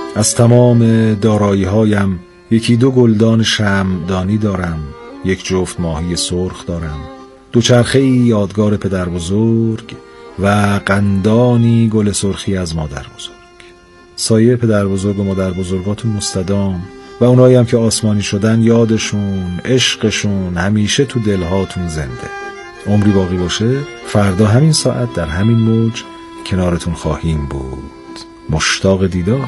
از تمام دارایی هایم یکی دو گلدان شمعدانی دارم، یک جفت ماهی سرخ دارم، دوچرخه‌ای یادگار پدر بزرگ و قندانی گل سرخی از مادر بزرگ. سایه پدر بزرگ و مادر بزرگاتون مستدام و اونایی هم که آسمانی شدن یادشون، عشقشون همیشه تو دلهاتون زنده. عمری باقی باشه فردا همین ساعت در همین موج کنارتون خواهیم بود. مشتاق دیدار.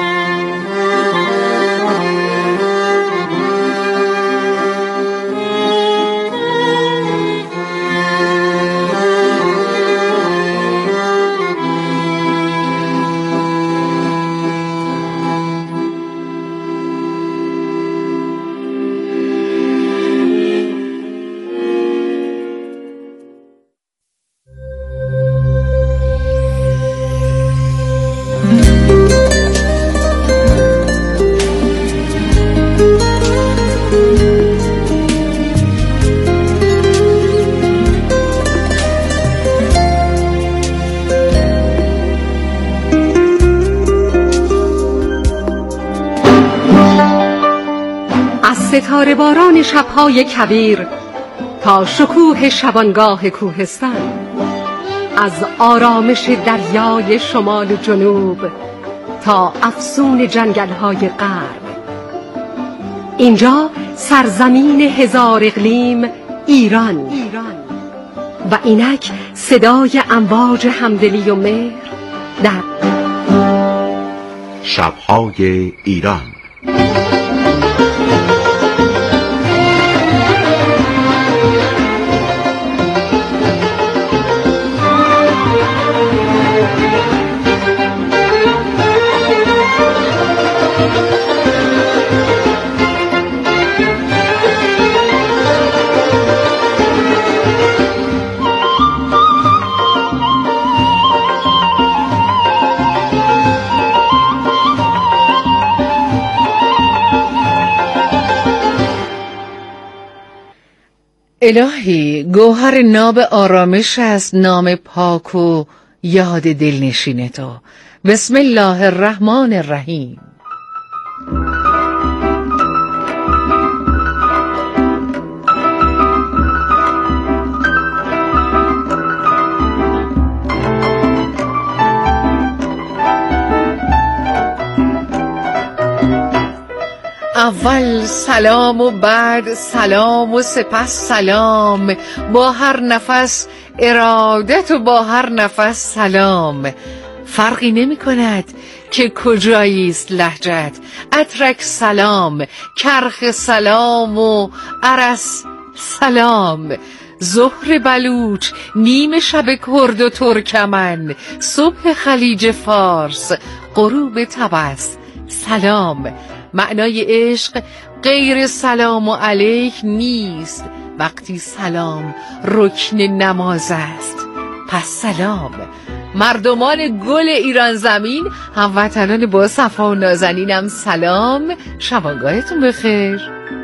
ستاره باران شب‌های کویر تا شکوه شبانگاه کوهستان، از آرامش دریای شمال و جنوب تا افسون جنگل‌های غرب. اینجا سرزمین هزار اقلیم ایران و اینک صدای امواج همدلی و مهر در شب‌های ایران. الهی گوهر ناب آرامش است نام پاک و یاد دلنشین تو. بسم الله الرحمن الرحیم. اول سلام و بعد سلام و سپس سلام، با هر نفس ارادت و با هر نفس سلام. فرقی نمی کند که کجاییست لهجت، اترک سلام، کرخ سلام و ارس سلام. ظهر بلوچ، نیم شب کرد و ترکمن، صبح خلیج فارس، غروب طبس سلام. معنای عشق غیر سلام و علیک نیست، وقتی سلام رکن نماز است پس سلام. مردمان گل ایران زمین، هموطنان با صفا و نازنینم سلام، شبانگاهتون بخیر.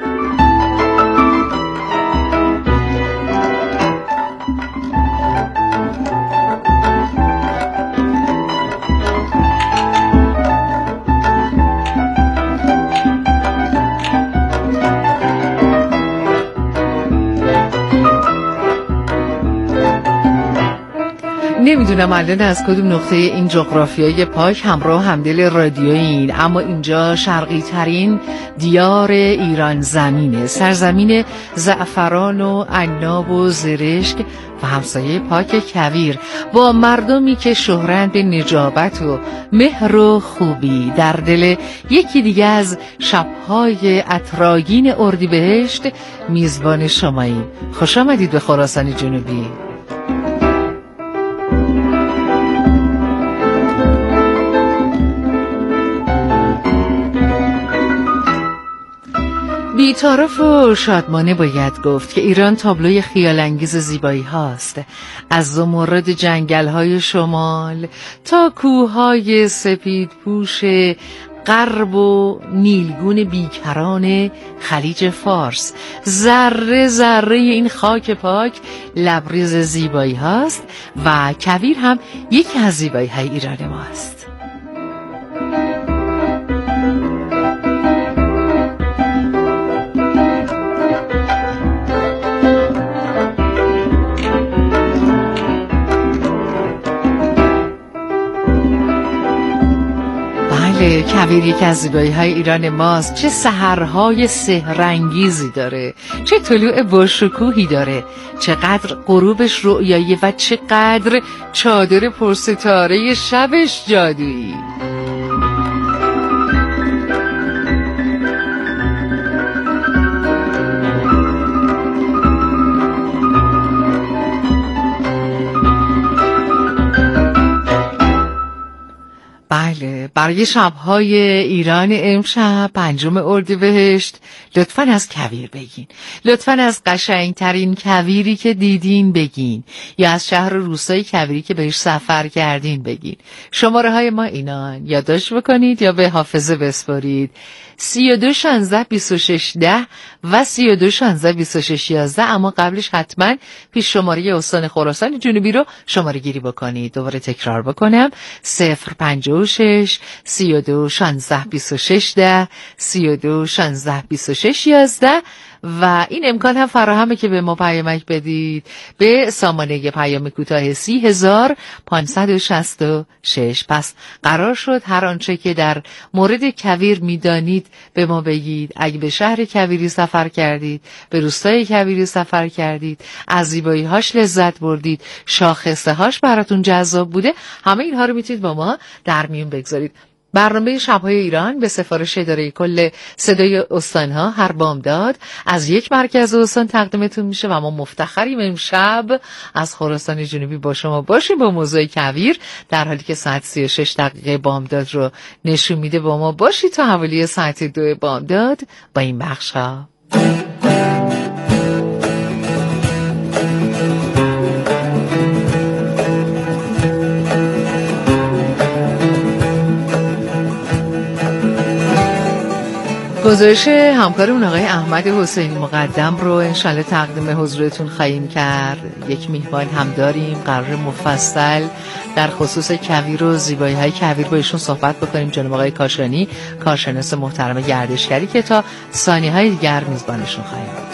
نمیدونم الان از کدوم نقطه این جغرافیای پاک همراه همدل رادیویین، اما اینجا شرقی ترین دیار ایران زمینه، سرزمین زعفران و عناب و زرشک و همسایه پاک کویر، با مردمی که شهرند نجابت و مهر و خوبی. در دل یکی دیگه از شب‌های عطرآگین اردیبهشت میزبان شماییم. خوش آمدید به خراسان جنوبی. بی‌طرف و شادمانه باید گفت که ایران تابلوی خیال‌انگیز زیبایی هاست، از زمرد جنگل‌های شمال تا کوه‌های سپید پوش غرب و نیلگون بیکران خلیج فارس. ذره ذره این خاک پاک لبریز زیبایی هاست و کویر هم یکی از زیبایی های ایران ماست. بله، کویر یکی از زیبایی‌های ایران ماست. چه سحرهای سحرانگیزی داره، چه طلوع باشکوهی داره، چقدر غروبش رؤیایی و چقدر چادر پرستاره شبش جادویی. بله، برای شب‌های ایران امشب 5 اردیبهشت لطفاً از کویر بگین، لطفاً از قشنگترین کویری که دیدین بگین، یا از شهر و روستای کویری که بهش سفر کردین بگین. شماره های ما اینان، یادداشت بکنید یا به حافظه بسپارید: 32 16 26 10 و 32 16 26 11. اما قبلش حتما پیش شماره استان خراسان جنوبی رو شماره گیری بکنید. دوباره تکرار بکنم: 056 32 16 26 10 32 16 26 11. و این امکان هم فراهمه که به ما پیامک بدید به سامانه پیام کوتاه 30566. پس قرار شد هر آنچه که در مورد کویر میدانید به ما بگید. اگه به شهر کویری سفر کردید، به روستای کویری سفر کردید، از زیبایی‌هاش لذت بردید، شاخصه‌هاش براتون جذاب بوده، همه اینها رو میتونید با ما در میون بگذارید. برنامه شب‌های ایران به سفارش اداره کل صدای استان‌ها هر بامداد از یک مرکز استان تقدیمتون میشه و ما مفتخریم امشب از خراسان جنوبی با شما باشیم با موضوع کویر. در حالی که ساعت 36 دقیقه بامداد رو نشون میده با ما باشید تا حوالی ساعت 2 بامداد با این بخش‌ها. گزارش همکارمون آقای احمد حسینی مقدم رو انشالله تقدیم حضورتون خواهیم کرد. یک میهمان هم داریم، قرار مفصل در خصوص کویر و زیبایی‌های کویر با ایشون صحبت بکنیم. جناب آقای کاشانی، کارشناس محترم گردشگری که تا ثانیه‌های دیگر میزبانشون خواهیم بود.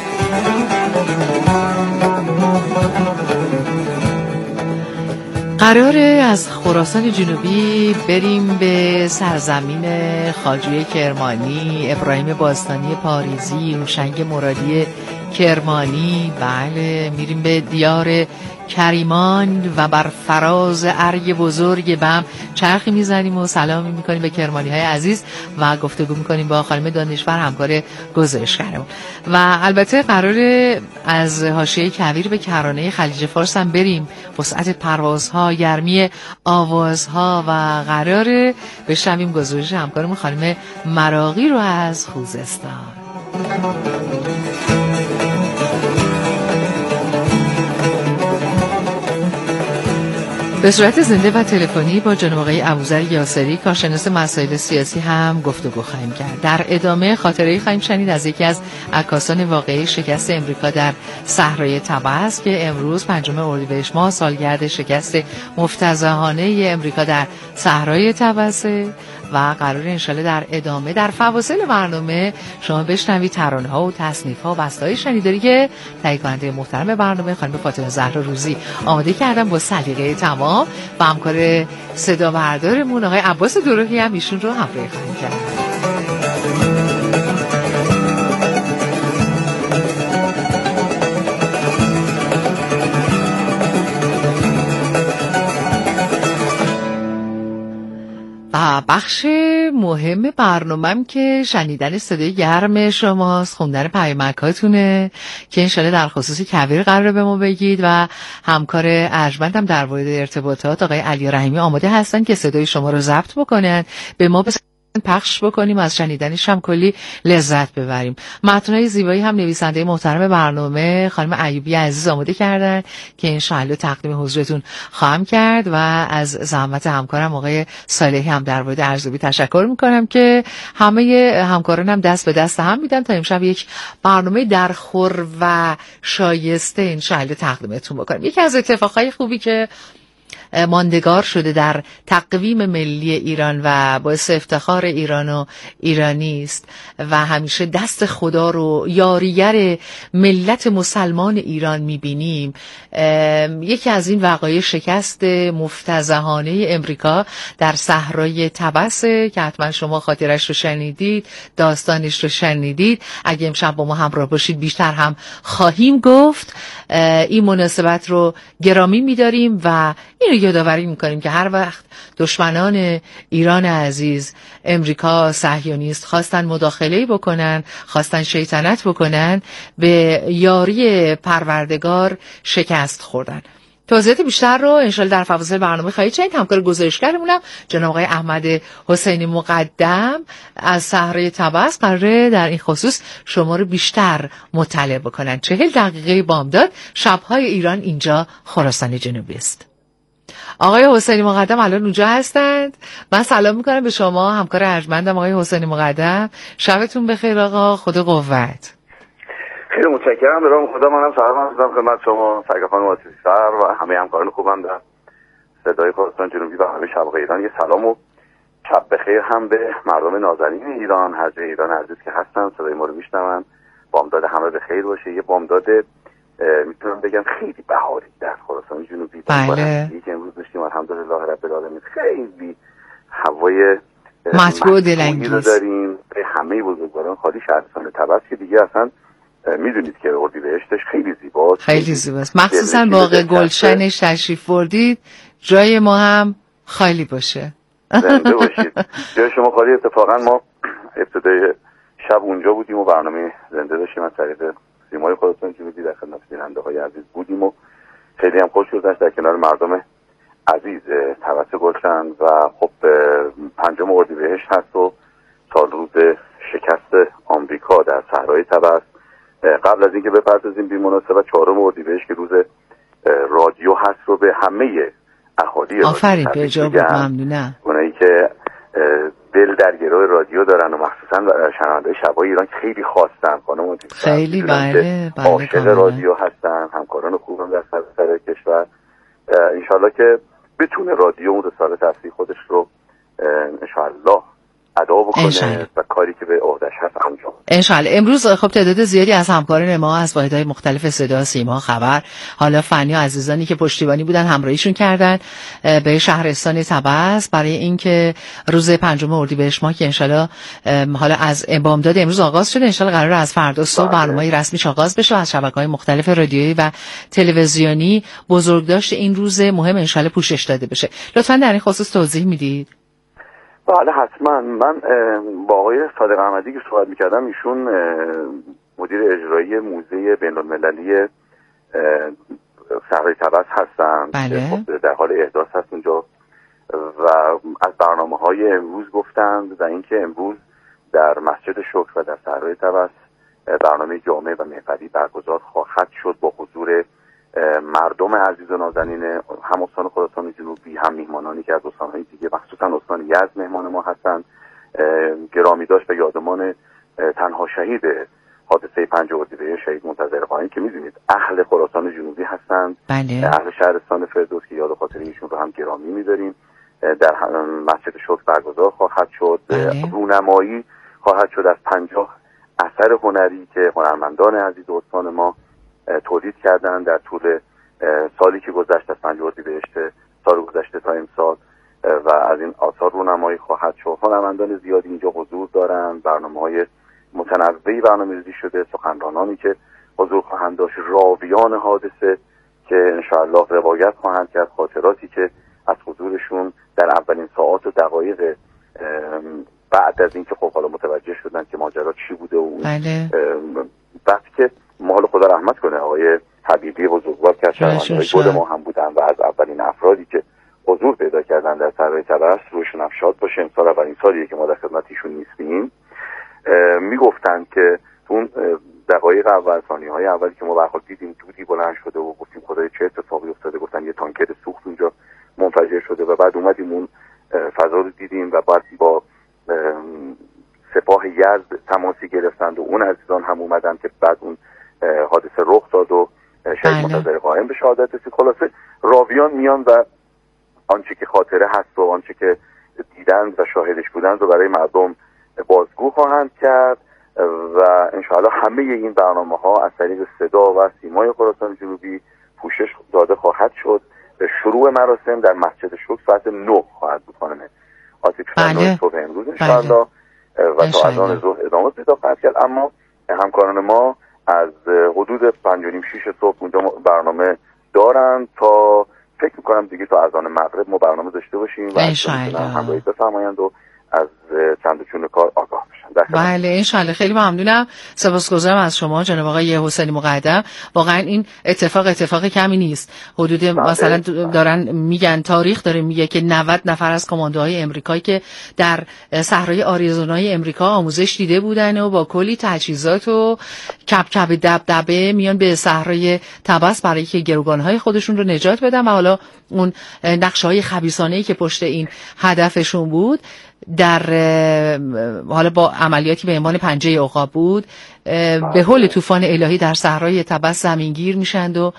قراره از خراسان جنوبی بریم به سرزمین خواجوی کرمانی، ابراهیم باستانی پاریزی، هوشنگ مرادی کرمانی. بله، میریم به دیار کریمان و بر فراز ارگ بزرگ بم چرخی میزنیم و سلامی میکنیم به کرمانی های عزیز و گفتگو میکنیم با خانم دانشور، همکار گزارشگرمون. و البته قراره از حاشیه کویر به کرانه خلیج فارس هم بریم، وسعت پروازها، گرمی آوازها، و قراره بشنویم گزارش همکارمون خانم مراغی رو از خوزستان. به صورت زنده و تلفنی با جناب آقای ابوذر یاسری، کارشناس مسائل سیاسی هم گفتگو خواهیم کرد. در ادامه خاطره‌ای خواهیم شنید از یکی از عکاسان واقعی شکست امریکا در صحرای طبس که امروز 5 اردیبهشت ماه سالگرد شکست مفتضحانه امریکا در صحرای طبس. و قرار انشالله در ادامه در فواصل برنامه شما بشنوید ترانه‌ها و تصنیف‌ها و بسته‌های شنیداری که تهیه کننده محترم برنامه خانم فاطمه زهرا روزی آماده کردن با سلیقه تمام و همکار صدا بردارمون آقای عباس دروحی هم ایشون رو همراهی خواهیم کرد. بخش مهم برنامه‌ام که شنیدن صدای گرم شماست، خوندن پیامک‌هاتونه که انشالله در خصوص کویر قراره به ما بگید و همکار ارجمندم در مورد ارتباطات آقای علی رحیمی آماده هستن که صدای شما رو ضبط بکنن به ما پخش بکنیم، از شنیدنش هم کلی لذت ببریم. متنای زیبایی هم نویسنده محترم برنامه خانم ایوبی عزیز آماده کردن که انشاءالله تقدیم حضورتون خواهم کرد و از زحمت همکارم آقای صالحی هم در مورد ارزیابی تشکر میکنم که همه همکارانم دست به دست هم میدن تا امشب یک برنامه درخور و شایسته انشاءالله تقدیمتون بکنیم. یکی از اتفاقهای خوبی که ماندگار شده در تقویم ملی ایران و باعث افتخار ایران و ایرانی است و همیشه دست خدا رو یاریگر ملت مسلمان ایران میبینیم. یکی از این وقایع شکست مفتضحانه امریکا در صحرای طبسه که حتما شما خاطرش رو شنیدید، داستانش رو شنیدید. اگه امشب با ما همراه باشید بیشتر هم خواهیم گفت. این مناسبت رو گرامی می‌داریم و این رو یادآوری می‌کنیم که هر وقت دشمنان ایران عزیز، امریکا صهیونیست، خواستن مداخله بکنن، خواستن شیطنت بکنن، به یاری پروردگار شکست خوردن. توضیحات بیشتر رو انشالله در فواصل برنامه خواهید شنید. همکار گزارشگرمونم جناب آقای احمد حسینی مقدم از صحرای طبس قراره در این خصوص شما رو بیشتر مطلع بکنن. 40 دقیقه بامداد، شب‌های ایران اینجا خراسان جنوبی است. آقای حسینی مقدم الان اونجا هستند. من سلام میکنم به شما، همکار ارجمندم آقای حسینی مقدم. شبتون بخیر آقا، خدا قوت. خیلی متشکرم. به نام خدا منم سلام عرض می‌کنم خدمت شما سرکار خانم آتش‌سر و همه همکاران خوبم در صدای خراسان جنوبی و همه شب‌های ایران. یه سلام و شب بخیر هم به مردم نازنین ایران، هر جای ایران عزیز که هستن صدای ما رو میشنون. بامداد همه بخیر باشه. یه بامداد میتونم بگم خیلی بهاری در خراسان جنوبی. بله. که امروز داشتیم الحمدلله رب العالمین. خیلی هوای مطبوع دلانگیز داریم. به همه بزرگواران خالی شهرستان طبس که دیگه اصلا میدونید که اردیبهشتش خیلی زیباست، خیلی زیباست، مخصوصا باغ گلشنش تشریف بردید جای ما هم خالی باشه. زنده باشید. جای شما خالی. اتفاقا ما ابتدای شب اونجا بودیم و برنامه زنده داشتیم از طریق سیمای خراسان جنوبی در خدمت بیننده‌های عزیز بودیم و خیلی هم خوش گذشت در کنار مردم عزیز طبس گلشن و خب 5 اردیبهشت هست و سال روز شکست آمریکا در صحرای طبس. قبل از اینکه بپردازیم به مناسبت 4 اردیبهشت که روز رادیو هست رو به همه اهالی آفرین به جا بود. ممنونم. اونایی که دل در گروه رادیو دارن و مخصوصا شنونده شبای ایران خیلی خواستن. خانم خیلی بله عاشق رادیو هستن، همکاران خوبم در سراسر کشور. انشالله که بتونه رادیو اون رسالت اصلی خودش رو انشالله ادا بکنه و کاری که به عهده‌اش هست انجام. انشالله. امروز خب تعداد زیادی از همکاران ما از واحدهای مختلف صدا، سیما، خبر، حالا فنی و عزیزانی که پشتیبانی بودن همراهیشون کردن به شهرستان طبس برای اینکه روز 5 اردیبهشت ماه که انشالله حالا از بامداد امروز آغاز شده، انشالله قراره از فردا صبح برنامه‌ای رسمیش آغاز بشه از شبکه‌های مختلف رادیویی و تلویزیونی. بزرگداشت این روز مهم انشالله پوشش داده بشه. لطفاً در این خصوص توضیح میدید؟ بله حتما. من با آقای صادق احمدی که صحبت میکردم، ایشون مدیر اجرایی موزه بین‌المللی صحرای طبس هستن. بله. در حال احداث هست اونجا و از برنامه‌های امروز گفتند و اینکه امروز در مسجد شکر و در صحرای طبس برنامه جامع و محفلی برگزار خواهد شد با حضور مردم عزیز و نازنین هم استان خراسان جنوبی، هم میهمانانی که از استان‌های دیگه مخصوصا استان یزد مهمان ما هستند. گرامی داشت و یادمان تنها شهید حادثه 5 اردیبهشت شهید منتظر قائم که میدونید اهل خراسان جنوبی هستند. بله. اهل شهرستان فردوس که یاد خاطر ایشون رو هم گرامی می‌داریم. در مسجد شکر برگزار خواهد شد. بله. رونمایی خواهد شد از 50 اثر هنری که هنرمندان عزیز استان ما تولید کردن در طول سالی که گذشت از 5 اردیبهشت سال گذشته تا امسال و از این آثار رونمایی خواهد شد. هنرمندان زیادی اینجا حضور دارند. برنامه‌های متنوعی برنامه‌ریزی شده، سخنرانانی که حضور خواهند داشت، راویان حادثه که انشاءالله روایت خواهند کرد خاطراتی که از حضورشون در اولین ساعات و دقایق بعد از اینکه خب حالا متوجه شدن که ماجرا چی بوده و بله. بعد که ما حالا خدا رحمت کنه آقای حبیبی بزرگوار که شهروندهای گل ما هم بودن و از اولین افرادی که حضور پیدا کردن در صحرای طبس، روشون هم شاد باشه. امسال اولین سالیه که ما در خدمت ایشون نیستیم. میگفتن که اون دقایق اول، ثانیه‌های اولی که ما برخورد دیدیم دودی بلند شده و گفتیم خدای چه اتفاقی افتاده، گفتن یه تانکر سوخت اونجا منفجر شده و بعد اومدیم اون فضا رو دیدیم و بعد با سپاه یزد تماسی گرفتند و اون عزیزان هم اومدن که بعد اون حادثه رخ داد و شهید منتظر قائم به شهادت رسید. خلاصه راویان میان و آنچه که خاطره هست و آنچه که دیدند و شاهدش بودند رو برای مردم بازگو خواهند کرد و انشاءالله همه این برنامه‌ها از طریق صدا و سیمای خراسان جنوبی پوشش داده خواهد شد. شروع مراسم در مسجد شکر ساعت 9 خواهد بود خانم آتیش. بله. صبح امروز انشاءالله و تا اذان ظهر ادامه پیدا خواهد کرد. اما همکاران ما از حدود 5:30-6 صبح اونجا برنامه دارن تا فکر میکنم دیگه تا اذان مغرب ما برنامه داشته باشیم و همراهی بفرمایند و از چند چون کار آگاه بشن. بله انشالله. خیلی ممنونم، سپاسگزارم از شما جناب آقای حسینی مقدم. واقعا این اتفاق کمی نیست. حدود مثلا دارن میگن، تاریخ داره میگه که 90 نفر از کماندوهای امریکایی که در صحرای آریزونای امریکا آموزش دیده بودن و با کلی تجهیزات و کبکب دبدبه میان به صحرای تبس برای که گروگانهای خودشون رو نجات بدن و حالا اون نقشه‌های خبیثانه‌ای که پشت این هدفشون بود در حالا با عملیاتی به عنوان پنجه عقاب بود به حول طوفان الهی در صحرای تبس زمینگیر میشند و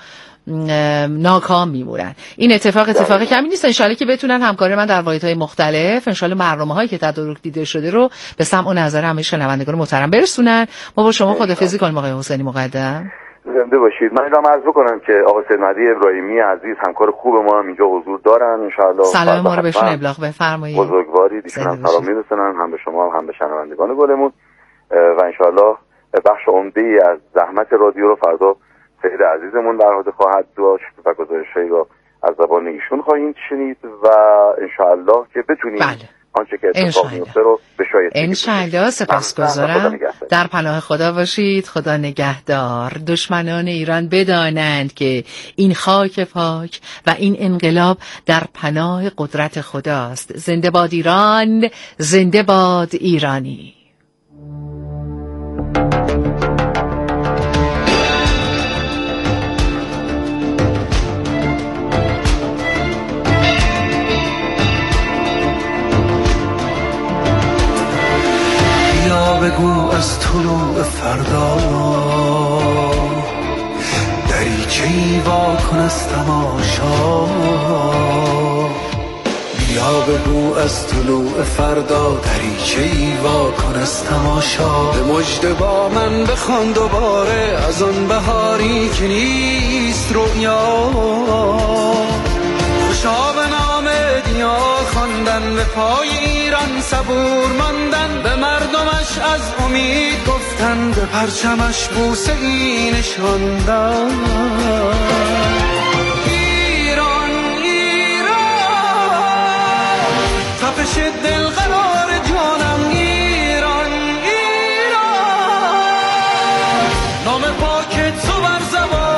ناکام میمونن. این اتفاق کمی نیست. انشالله که بتونن همکاری من در واحدهای مختلف انشالله برنامه‌هایی که تدارک دیده شده رو به سمع و نظر همه شنوندگان محترم برسونن. ما با شما خداحافظی کنیم آقای حسینی مقدم. زنده باشید. من اینم عرض بکنم که آقا سید مهدی ابراهیمی عزیز همکار خوب ما هم اینجا حضور دارن. انشالله سلام ما رو بهشون ابلاغ بفرمایید. بزرگواری دیشون هم سلام میرسونن هم به شما هم به شنوندگان گلمون و انشالله بخش عمده‌ای از زحمت رادیو رو فردا سید عزیزمون در حوزه خواهد داشت و گزارش‌هایی رو از زبان ایشون خواهیم شنید و انشالله که بتونیم آنچه که اتفاق میفته رو به شایستگی انشالله. سپاسگزارم. در پناه خدا باشید. خدا نگهدار. دشمنان ایران بدانند که این خاک پاک و این انقلاب در پناه قدرت خداست. زنده باد ایران، زنده باد ایرانی. بگو از طلوع فردا دریچه‌ای وا کن از تماشا. بیا بگو از طلوع فردا دریچه‌ای وا کن از تماشا. به مژده با من بخوان دوباره از آن بهاری که نیست رویا. خوشا به نام دیا خواندن، به پای ایران صبور ماندن، به مردمش از امید گفتن، به پرچمش بوسه ای نشاندن. ایران ایران تپش دل قرار جانم. ایران ایران نام پاک تو بر زبان.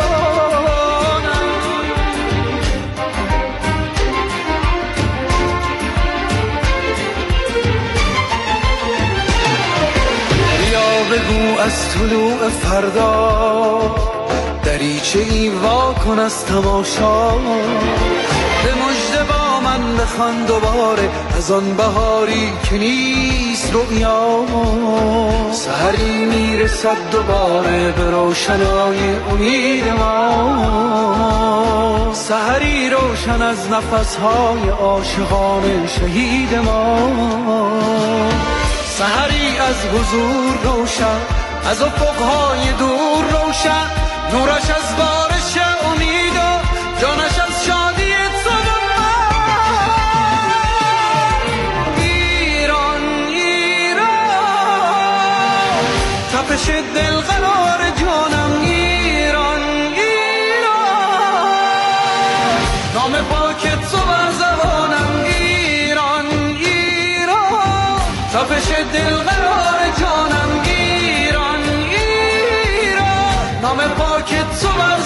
بگو از طلوع فردا دریچه‌ای وا کن از تماشا. به مژده با من بخوان دوباره از آن بهاری که نیست رویا. سحری میرسد دوباره به روشنای امید ما. سحری روشن از نفسهای عاشقان شهید ما. سحری از حضور روشن، از افقهای دور روشن، نورش از بارش امید و جانش از شادی تو. ایران ایران تپش دل قرار جانم. ایران ایران نام پاک تو بر زبانم. ایران ایران تپش دل قرار جانم. ایران ایران نام پاک تو بر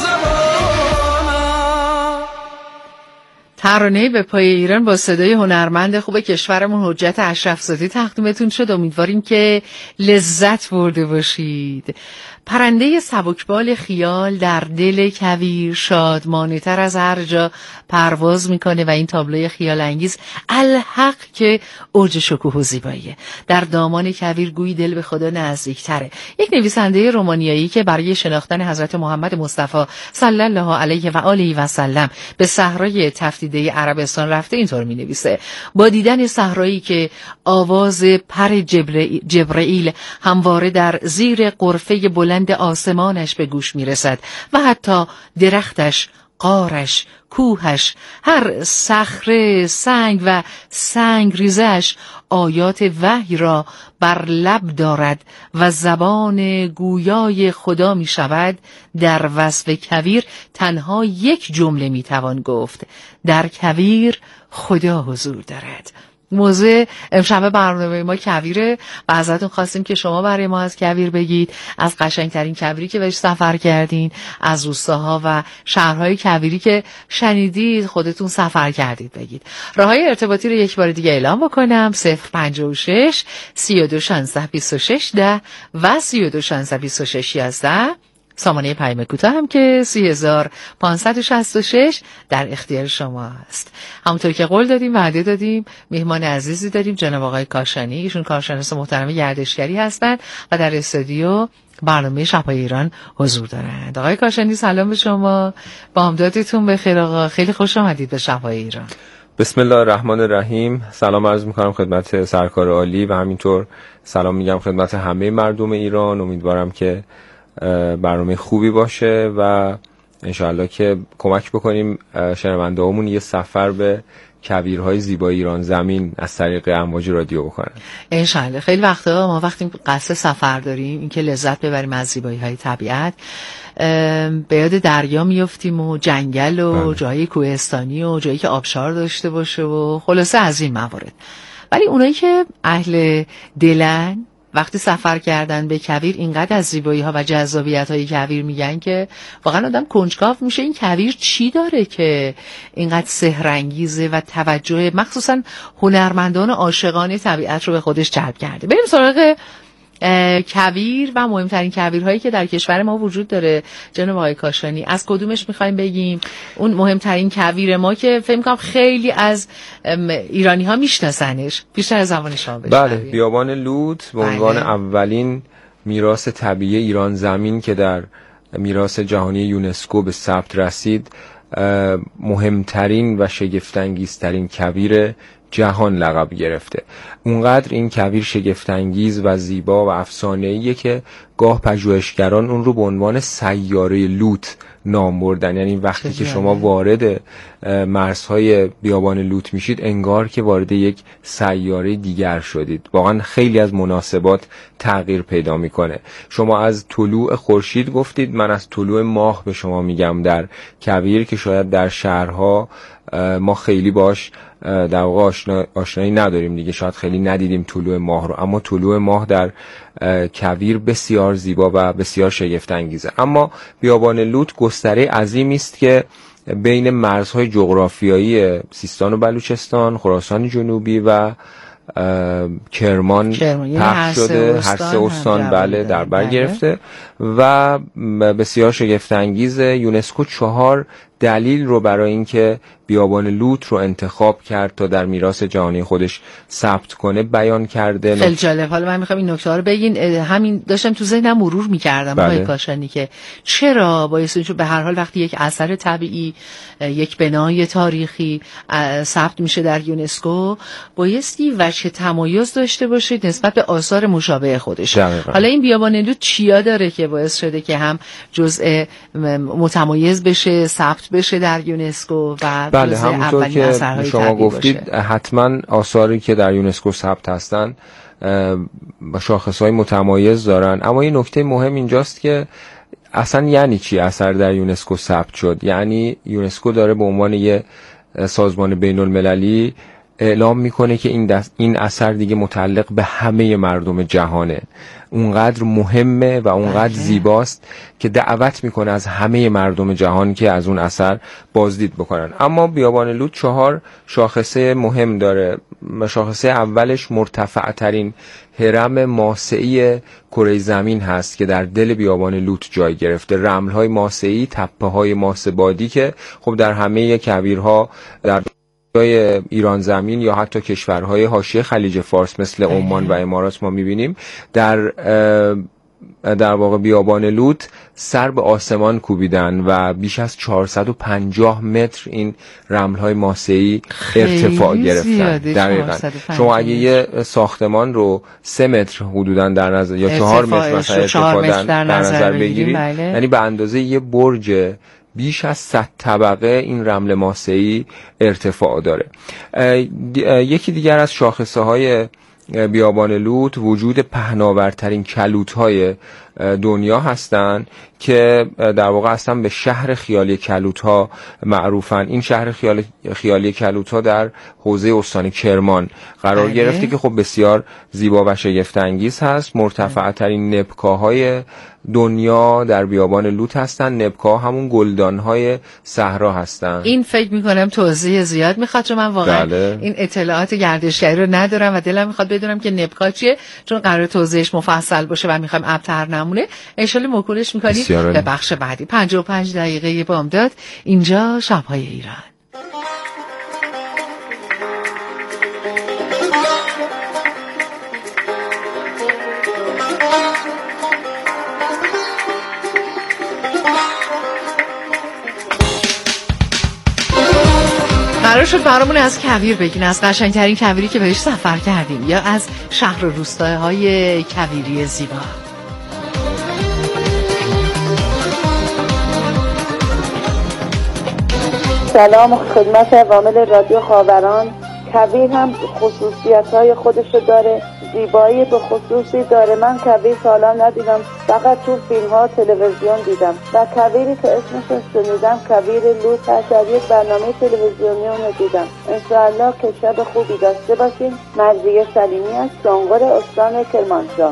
زبانم. ترانه به پای ایران با صدای هنرمند خوب کشورمون حجت اشرف زاده تقدیمتون شد. امیدواریم که لذت برده باشید. پرنده سبکبال خیال در دل کویر شادمانه تر از هر جا پرواز میکنه و این تابلوی خیال انگیز الحق که اوج شکوه و زیباییه. در دامان کویر گویی دل به خدا نزدیکتره. یک نویسنده رومانیایی که برای شناختن حضرت محمد مصطفی صلی الله علیه و آله و سلم به صحرای تفت متحده عربستان رفته اینطور می‌نویسه: با دیدن صحرایی که آواز پر جبرئیل همواره در زیر غرفه بلند آسمانش به گوش میرسد و حتی درختش، غارش، کوهش، هر صخره، سنگ و سنگ ریزش آیات وحی را بر لب دارد و زبان گویای خدا می شود، در وصف کویر تنها یک جمله می توان گفت: در کویر خدا حضور دارد. موضوع امشب برنامه ما کویره و ازتون خواستیم که شما برای ما از کویر بگید، از قشنگترین کویری که بهش سفر کردین، از روستاها و شهرهای کویری که شنیدید خودتون سفر کردید بگید. راههای ارتباطی رو یک بار دیگه اعلام بکنم: 056 32 16 26 10 و 32 16 26 11. سامانه پیام کوتاه هم که 3566 در اختیار شما است. همونطور که قول دادیم وعده دادیم مهمان عزیزی داریم، جناب آقای کاشانی. ایشون کارشناس محترم گردشگری هستند و در استودیو برنامه شب‌های ایران حضور دارند. آقای کاشانی سلام به شما، بامدادتون بخیر آقا، خیلی خوش آمدید به شب‌های ایران. بسم الله الرحمن الرحیم. سلام عرض می‌کنم خدمت سرکار عالی و همینطور سلام میگم خدمت همه مردم ایران. امیدوارم که برنامه خوبی باشه و انشاءالله که کمک بکنیم شنونده‌هامون یه سفر به کویرهای زیبای ایران زمین از طریق امواج رادیو بکنن انشاءالله. خیلی وقتا ما وقتی قصد سفر داریم اینکه لذت ببریم از زیبایی‌های طبیعت، به یاد دریا میافتیم و جنگل و جایی کوهستانی و جایی که آبشار داشته باشه و خلاصه از این موارد. ولی اونایی که اهل دلن وقتی سفر کردن به کویر اینقدر از زیبایی‌ها و جذابیت‌های کویر میگن که واقعا آدم کنجکاو میشه این کویر چی داره که اینقدر سحرانگیزه و توجه مخصوصا هنرمندان عاشقان طبیعت رو به خودش جلب کرده. بریم سراغ کویر و مهمترین کویرهایی که در کشور ما وجود داره. جناب آقای کاشانی از کدومش میخوایم بگیم؟ اون مهمترین کویر ما که فکر می‌کنم خیلی از ایرانی‌ها میشناسنش، بیشتر از زبان شما بشنویم. بله، بیابان لوت به عنوان اولین میراث طبیعی ایران زمین که در میراث جهانی یونسکو به ثبت رسید، مهمترین و شگفت‌انگیزترین کویر جهان لقب گرفته. اونقدر این کویر شگفت‌انگیز و زیبا و افسانه‌ایه که گاه پژوهشگران اون رو به عنوان سیاره لوت نام بردن. یعنی وقتی که شما وارد مرزهای بیابان لوت میشید انگار که وارد یک سیاره دیگر شدید. واقعا خیلی از مناسبات تغییر پیدا میکنه. شما از طلوع خورشید گفتید، من از طلوع ماه به شما میگم در کویر که شاید در شهرها ما خیلی باش در واقع آشنایی نداریم دیگه، شاید خیلی ندیدیم طلوع ماه رو، اما طلوع ماه در کویر بسیار زیبا و بسیار شگفت انگیزه. اما بیابان لوت گستره عظیمی است که بین مرزهای جغرافیایی سیستان و بلوچستان، خراسان جنوبی و کرمان پخش شده، هر سه استان بله در بر گرفته و بسیار شگفت انگیز. یونسکو 4 دلیل رو برای اینکه بیابان لوت رو انتخاب کرد تا در میراث جهانی خودش ثبت کنه بیان کرده. خیلی جالب. حالا من میخوام این نکته رو بگین. همین داشتم تو ذهنم مرور میکردم آقای کاشانی که چرا باعث به هر حال وقتی یک اثر طبیعی، یک بنای تاریخی ثبت میشه در یونسکو بایستی وجه تمایز داشته باشه نسبت به آثار مشابه خودش. حالا این بیابان لوت چیا داره که باعث شده که هم جزء متمایز بشه، ثبت بشه در یونسکو و بله همونطور که شما گفتید حتما آثاری که در یونسکو ثبت هستن شاخصهای متمایز دارن. اما این نکته مهم اینجاست که اصلا یعنی چی اثر در یونسکو ثبت شد؟ یعنی یونسکو داره به عنوان یه سازمان بین المللی اعلام میکنه که این اثر دیگه متعلق به همه مردم جهانه، اونقدر مهمه و اونقدر زیباست که دعوت میکنه از همه مردم جهان که از اون اثر بازدید بکنن. اما بیابان لوت 4 شاخصه مهم داره. شاخصه اولش مرتفع ترین هرم ماسه‌ای کره زمین هست که در دل بیابان لوت جای گرفته. رمل‌های ماسه‌ای، تپه‌های ماسه‌بادی که خب در همه کویرها در ایران زمین یا حتی کشورهای حاشیه خلیج فارس مثل عمان و امارات ما میبینیم. در در واقع بیابان لوط سر به آسمان کوبیدن و بیش از 450 متر این رمل‌های ماسه‌ای ارتفاع گرفتن. دقیقاً شما اگه یه ساختمان رو 3 متر حدوداً در نظر یا 4 متر مثلا ارتفاع در نظر بگیرید، یعنی به اندازه یه برج بیش از 100 طبقه این رمل ماسه‌ای ارتفاع داره. یکی دیگر از شاخصه‌های بیابان لوط وجود پهناورترین کلوط‌های دنیا هستند که در واقع اصلا به شهر خیالی کلوط‌ها معروفن. این شهر خیالی کلوط‌ها در حوزه استان کرمان قرار گرفته که خب بسیار زیبا و شگفت‌انگیز هست. مرتفع‌ترین نبکاهای دنیا در بیابان لوط هستن. نبکا همون گلدان‌های صحرا هستن. این فکر می‌کنم توضیح زیاد می‌خواد، چون من واقعا این اطلاعات گردشگری رو ندارم و دلم می‌خواد بدونم که نبکا چیه، چون قرار توضیحش مفصل باشه و می‌خوایم ابتر نمونه. ان شاءالله موکولش می‌کنیم به بخش بعدی. 55 دقیقه بامداد، اینجا شب‌های ایران. قرار شد برامون از کویر بگین، از قشنگترین کویری که بهش سفر کردیم یا از شهر و روستاهای کویری زیبا. سلام خدمت عوامل رادیو خاوران. کویر هم خصوصیت‌های خودشو داره، زیبایی به خصوصی داره. من کویر سالا ندیدم، فقط تو فیلم‌ها تلویزیون دیدم و کویری که اسمش شنیدم کویر لوط در یک برنامه تلویزیونی اون دیدم. انشاءالله که شب خوبی داشته باشین. مرضیه سلیمی از سانغور استان کرمانشاه.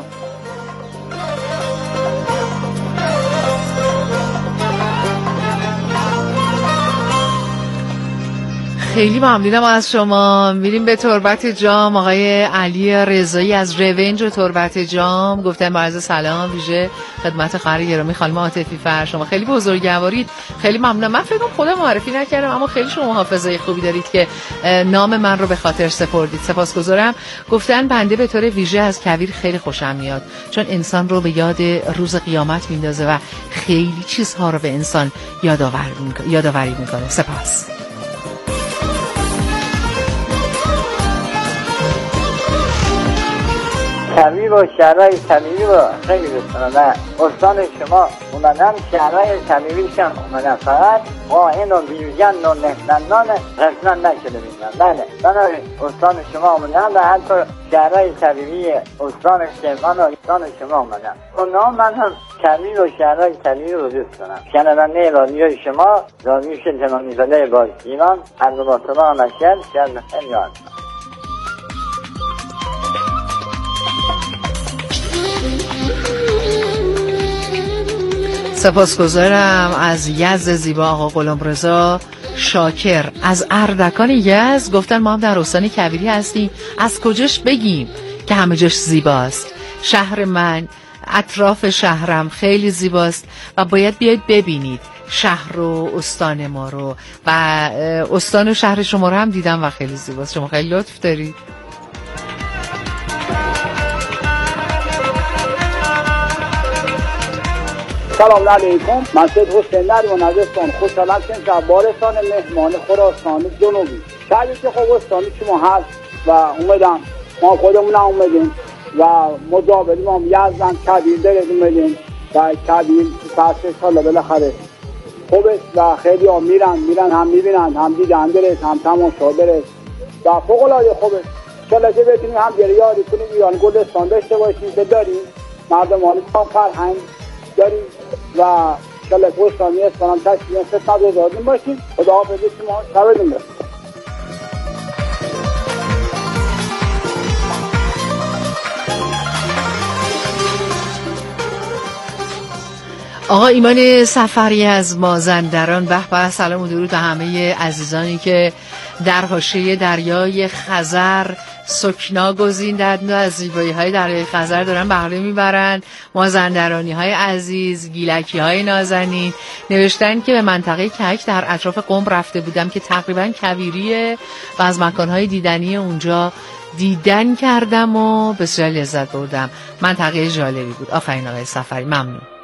خیلی ممنونم از شما. میریم به تربت جام. آقای علی رضایی از رونج و تربت جام گفتن با عرض سلام ویژه خدمت خواهر گرامی خانم عاطفی فر. شما خیلی بزرگوارید، خیلی ممنونم. من فکر کنم خودم معرفی نکردم، اما خیلی شما حافظه خوبی دارید که نام من رو به خاطر سپردید. سپاسگزارم. گفتن بنده به طور ویژه از کویر خیلی خوشم میاد، چون انسان رو به یاد روز قیامت میندازه و خیلی چیزها رو به انسان یادآوری میکنه. سپاس. کویر و شهرهای کویری رو خیلی دوست دارم. استان شما اومدم، شهرهای کویریش هم اومدم، فقط قائن و بیوجن و نهدندان رسنان نشده بیدن. بله بنابراین استان شما اومدم و حتی شهرهای کویری استان کرمان و استان شما اومدم. اونا من هم کویر و شهرهای کویری رو دوست دارم. شنونده رادیو شما، رادیو شنجمانی زده باز ایران، از باطلا مشهد شهر خیلی یاد. سپاسگزارم از یزد زیبا. آقا غلامرضا شاکر از اردکان یزد گفتن ما هم در استان کویری هستیم، از کجاش بگیم که همه جاش زیباست. شهر من، اطراف شهرم خیلی زیباست و باید بیاید ببینید شهر و استان ما رو. و استان و شهر شما رو هم دیدم و خیلی زیباست. شما خیلی لطف دارید. سلام علیکم. من سید حسین و نوستان خوشحالم که بارستان مهمان خراسان جنوبی شهری که خب استانی شما هست و اومدم، ما خودمون اومدیم و مجاوریم هم یزدن کویر دارید اومدیم و کویر سرسه ساله بالاخره خوبست و خیلی ها میرن هم میبینن هم دیدن درست هم تماشا درست و فوق‌العاده خوبست. شاید که بتونیم هم یاری کنیم ایران گلستان داشته باشیم که داریم، مردمانی هم فرهنگ داریم و شاید که استانی استانم تشکیل ستاد دادیم باشیم. خدا حافظ شما، شبتون بخیر. آقا ایمان سفری از مازندران. به به، سلام و درود به همه عزیزانی که در حاشیه دریای خزر سکنا گزیندند و از زیبایی‌های دریای خزر دارن بهره میبرند. مازندرانی‌های عزیز، گیلکی های نازنین نوشتن که به منطقه کک در اطراف قم رفته بودم که تقریبا کویریه و از مکان‌های دیدنی اونجا دیدن کردم و بسیار لذت بردم. منطقه جالبی بود. آفرین آقای سفری، ممنون.